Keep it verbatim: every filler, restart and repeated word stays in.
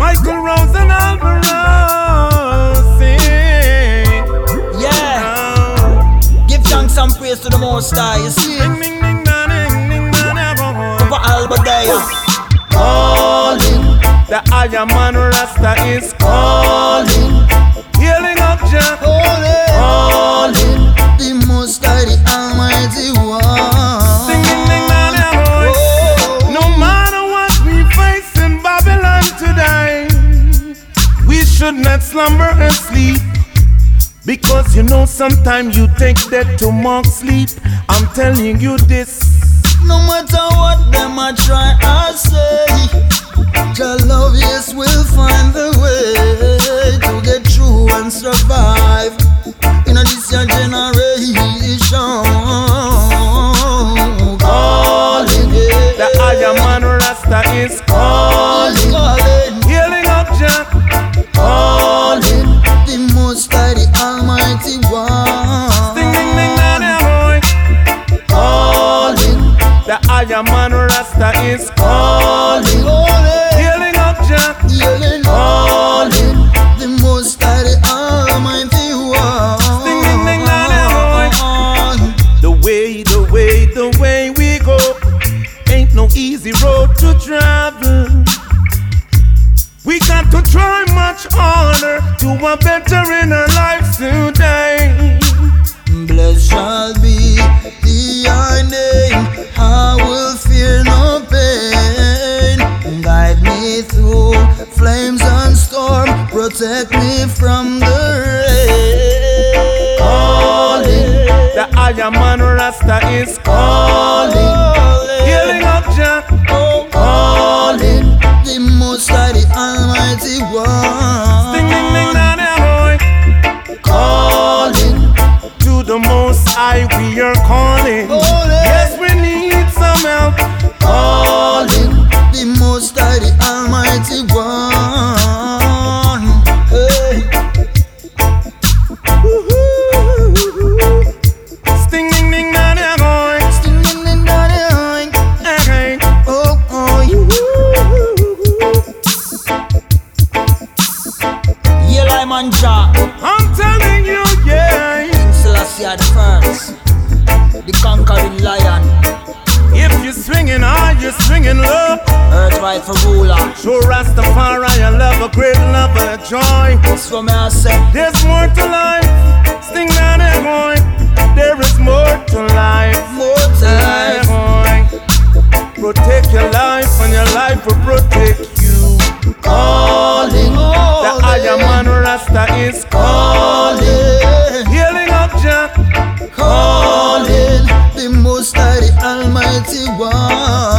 Michael Rose and Alvarez sing. Yeah. Oh. Give thanks and praise to the Most High. You see? Papa Albadaya. Calling. The Iron Man Rasta is calling. Healing up Jah. Calling. The Most High, the Almighty One. Singing, ding, ding, ding, oh. No matter what we face in Babylon today, we should not slumber and sleep. Because you know sometimes you think that to mock sleep. I'm telling you this. No matter what them I try I say, your love yes will find the way to get through and survive in a this your generation. Calling, the Iron Man Rasta is calling, calling. Healing up Jah. Calling, the Most High, the Almighty One. Ding, ding, ding, ding, boy. Calling, the Iron Man Rasta is calling, calling. Healing up Jah. Healing, calling, the Most High, the Almighty One. Ding, ding, ding, ding, boy. The way, the way, the way we go ain't no easy road to travel. We got to try much harder, do a better in our lives today. Blessed shall be thy name, I will fear no pain. Guide me through flames and storm, protect me from the rain. Calling, the Iron Man Rasta is calling, healing up Jah. Calling, the Most High, the Almighty One. Ding, ding, ding, ding, boy. Calling, to the Most High we are calling. Yes, we need some help. Calling, the Most High, the Almighty One. Hey. Sting, ding, ding, ding, ding, boy. Sting, ding, ding, ding, ding. Hey. Oh, oh, you. Yeah, Lyman Jah. I'm telling you, yeah. King Selassie the first, the conquering lion. If you're swinging high, you're swinging low. Earth right for ruler. Show Rastafari a love, a great love, and a joy. That's what me I say. There's more to life. Sting down there, boy. There is more to life. More to life. Boy. Protect your life, and your life will protect you. Calling, the Iron Man Rasta is calling, healing up Jah. Calling, the Most High, the Almighty One.